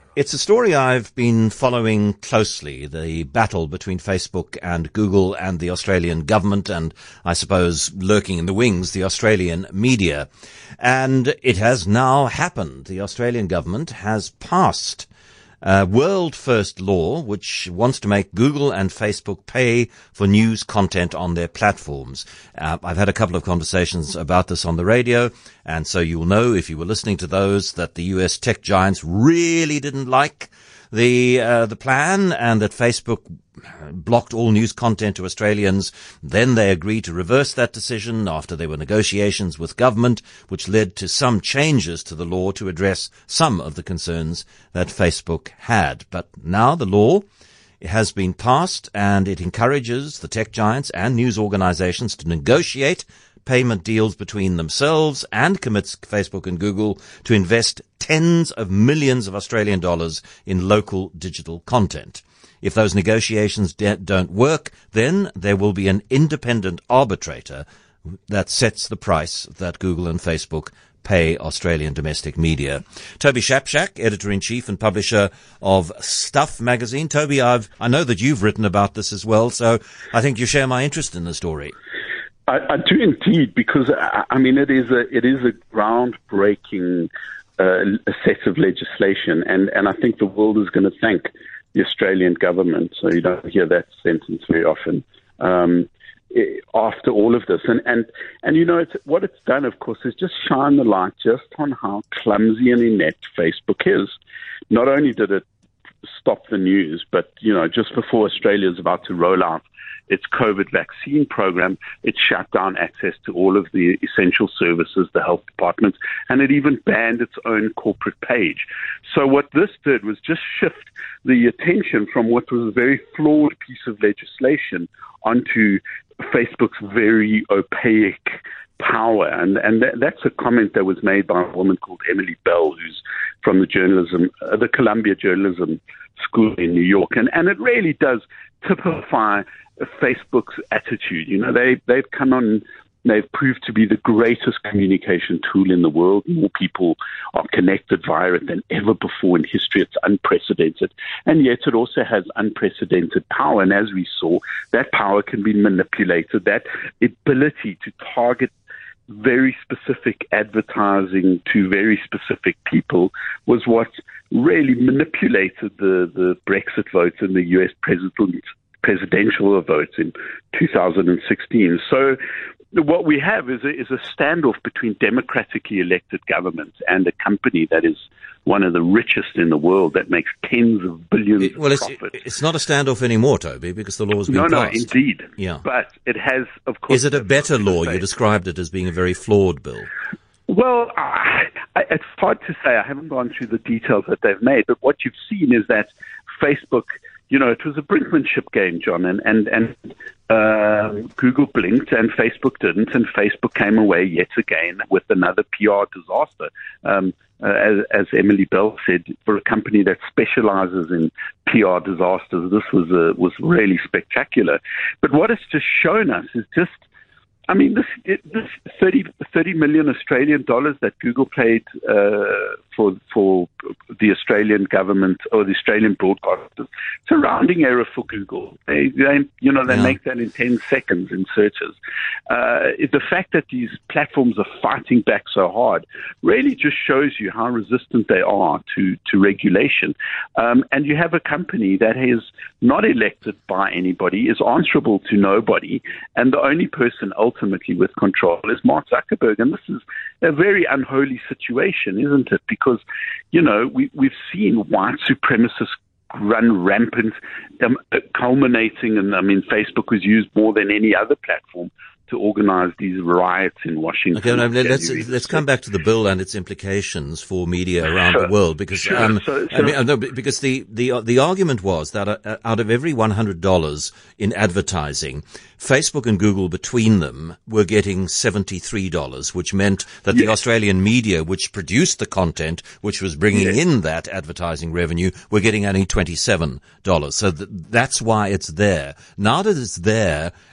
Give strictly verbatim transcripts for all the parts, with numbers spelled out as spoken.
It's a story I've been following closely, the battle between Facebook and Google and the Australian government and, I suppose, lurking in the wings, the Australian media. And it has now happened. The Australian government has passed a world-first law which wants to make Google and Facebook pay for news content on their platforms. Uh, I've had a couple of conversations about this on the radio, and so you'll know, if you were listening to those, that the U S tech giants really didn't like the uh, the plan, and that Facebook blocked all news content to Australians. Then they agreed to reverse that decision after there were negotiations with government, which led to some changes to the law to address some of the concerns that Facebook had. But now the law has been passed, and it encourages the tech giants and news organizations to negotiate payment deals between themselves, and commits Facebook and Google to invest tens of millions of Australian dollars in local digital content. If those negotiations de- don't work, then there will be an independent arbitrator that sets the price that Google and Facebook pay Australian domestic media. Toby Shapshak, editor-in-chief and publisher of Stuff magazine. Toby, I've, I know that you've written about this as well, so I think you share my interest in the story. I, I do indeed, because I, I mean it is a it is a groundbreaking uh, set of legislation, and, and I think the world is going to thank the Australian government. So you don't hear that sentence very often. Um, after all of this, and and and you know, it's, what it's done, of course, is just shine the light just on how clumsy and inept Facebook is. Not only did it stop the news, but you know, just before Australia is about to roll out its COVID vaccine program, it shut down access to all of the essential services, the health departments, and it even banned its own corporate page. So what this did was just shift the attention from what was a very flawed piece of legislation onto Facebook's very opaque power. And, and that, that's a comment that was made by a woman called Emily Bell, who's from the journalism, uh, the Columbia Journalism School in New York. And, and it really does typify Facebook's attitude. You know, they, they've come on, they've proved to be the greatest communication tool in the world. More people are connected via it than ever before in history. It's unprecedented. And yet it also has unprecedented power. And as we saw, that power can be manipulated. That ability to target very specific advertising to very specific people was what really manipulated the, the Brexit vote and the U S president presidential votes in two thousand sixteen. So what we have is a, is a standoff between democratically elected governments and a company that is one of the richest in the world that makes tens of billions it, well, of it's, profit. It's not a standoff anymore, Toby, because the law has been no, passed. No, indeed. Yeah. But it has, of course... Is it a better law? You described it as being a very flawed bill. Well, I, I, it's hard to say. I haven't gone through the details that they've made, but what you've seen is that Facebook... You know, it was a brinkmanship game, John, and and and uh, Google blinked and Facebook didn't, and Facebook came away yet again with another P R disaster. Um, uh, as, as Emily Bell said, for a company that specializes in P R disasters, this was a, was really spectacular. But what it's just shown us is just, I mean, this it, this thirty, thirty million Australian dollars that Google paid uh, for for the Australian government or the Australian broadcasters, it's a rounding error for Google. They, they you know, they yeah. make that in ten seconds in searches. Uh, the fact that these platforms are fighting back so hard really just shows you how resistant they are to, to regulation. Um, and you have a company that is not elected by anybody, is answerable to nobody, and the only person ultimately with control is Mark Zuckerberg. And this is a very unholy situation, isn't it? Because, you know, we, we've seen white supremacists run rampant, um, culminating, and I mean, Facebook was used more than any other platform to organize these riots in Washington. Okay, no, let's let's come back to the bill and its implications for media around sure. the world, because sure. um, so, so, I mean, no, because the the the argument was that uh, out of every one hundred dollars in advertising, Facebook and Google between them were getting seventy-three dollars, which meant that yes. the Australian media, which produced the content, which was bringing yes. in that advertising revenue, were getting only twenty-seven dollars. So th- that's why it's there. Now that it's there,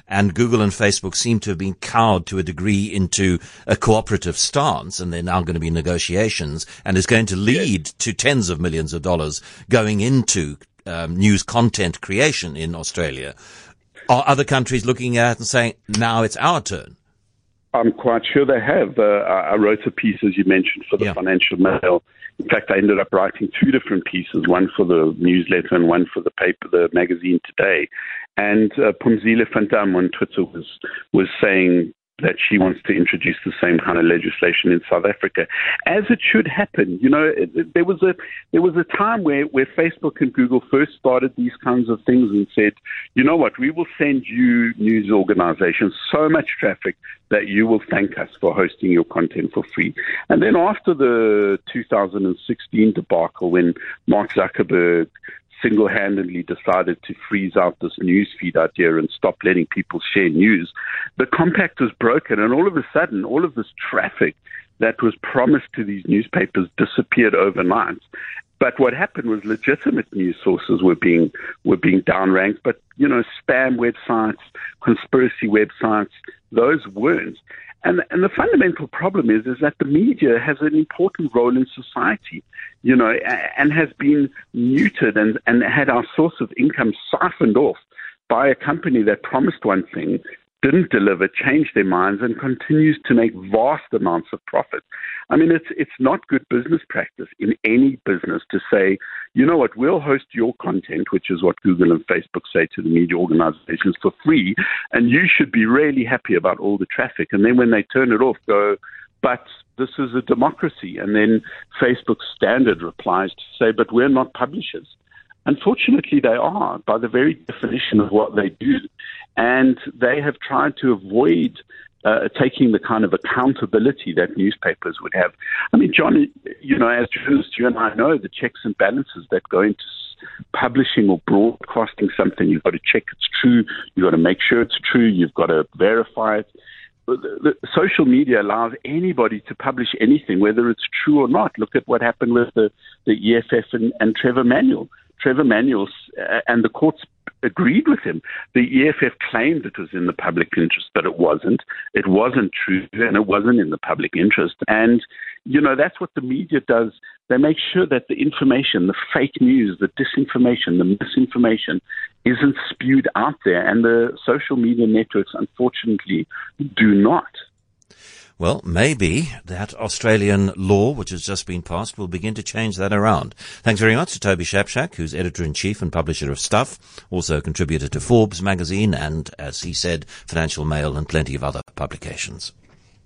and Google and Facebook seem to have been cowed to a degree into a cooperative stance, and they're now going to be negotiations, and is going to lead to tens of millions of dollars going into um, news content creation in Australia. Are other countries looking at it and saying, now it's our turn? I'm quite sure they have. Uh, I wrote a piece, as you mentioned, for the yeah. Financial Mail. In fact, I ended up writing two different pieces, one for the newsletter and one for the paper, the magazine Today. And uh, Phumzile Mfantsipho on Twitter was was saying that she wants to introduce the same kind of legislation in South Africa, as it should happen. You know, it, it, there was a there was a time where, where Facebook and Google first started these kinds of things and said, you know what, we will send you news organizations so much traffic that you will thank us for hosting your content for free. And then after the two thousand sixteen debacle, when Mark Zuckerberg single-handedly decided to freeze out this news feed idea and stop letting people share news, the compact was broken, and all of a sudden, all of this traffic that was promised to these newspapers disappeared overnight. But what happened was legitimate news sources were being were being downranked, but you know, spam websites, conspiracy websites, those weren't. And, and the fundamental problem is, is that the media has an important role in society, you know, and has been muted and, and had our source of income siphoned off by a company that promised one thing, didn't deliver, changed their minds, and continues to make vast amounts of profit. I mean, it's it's not good business practice in any business to say, you know what, we'll host your content, which is what Google and Facebook say to the media organizations, for free, and you should be really happy about all the traffic. And then when they turn it off, go, but this is a democracy. And then Facebook's standard replies to say, but we're not publishers. Unfortunately, they are, by the very definition of what they do. And they have tried to avoid uh, taking the kind of accountability that newspapers would have. I mean, John, you know, as journalists, you and I know the checks and balances that go into publishing or broadcasting something. You've got to check it's true. You've got to make sure it's true. You've got to verify it. The, the social media allows anybody to publish anything, whether it's true or not. Look at what happened with the, the E F F and, and Trevor Manuel. Trevor Manuel uh, and the courts agreed with him. The E F F claimed it was in the public interest, but it wasn't. It wasn't true, and it wasn't in the public interest. And, you know, that's what the media does. They make sure that the information, the fake news, the disinformation, the misinformation isn't spewed out there. And the social media networks, unfortunately, do not. Well, maybe that Australian law, which has just been passed, will begin to change that around. Thanks very much to Toby Shapshak, who's editor-in-chief and publisher of Stuff, also a contributor to Forbes magazine and, as he said, Financial Mail and plenty of other publications.